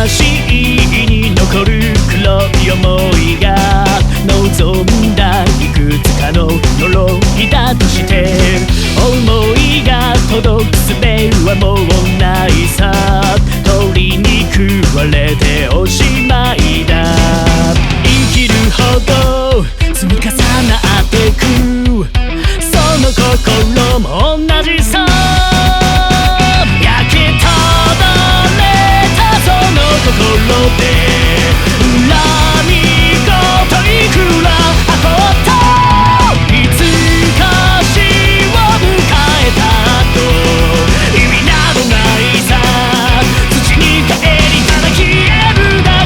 魂に残る黒い思いが望んだいくつかの呪いだとして思いが届く術はもうないさ鳥に食われておしまいだ生きるほど積み重なってくその心も同じさ焼けただれたその心で恨みごといくらあこったいつか死を迎えた後意味などないさ土に帰りただ消えるだ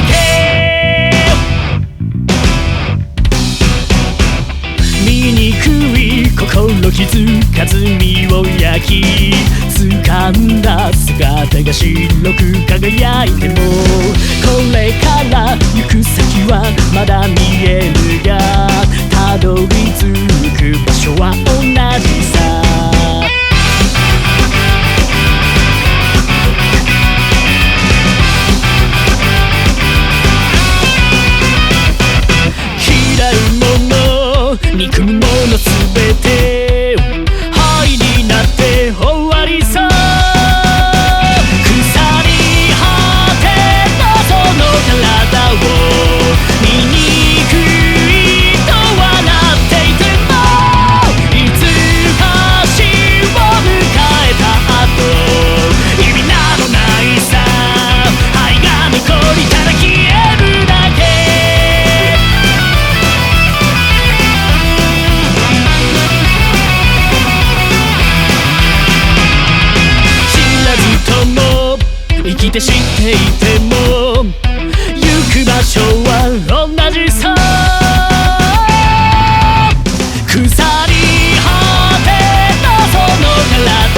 け醜い心気づかず身を焼き掴んだ姿が白く輝いてもこれから行く先はまだ見えるがたどり着く場所は同じさ嫌うもの憎むものすべて灰になって終わりさ腐り果てたその体を醜いと笑っていてもいつか死を迎えた後意味などないさ灰が残りただ消えるだけ生きて知っていても行く場所は同じさ腐り果てたその体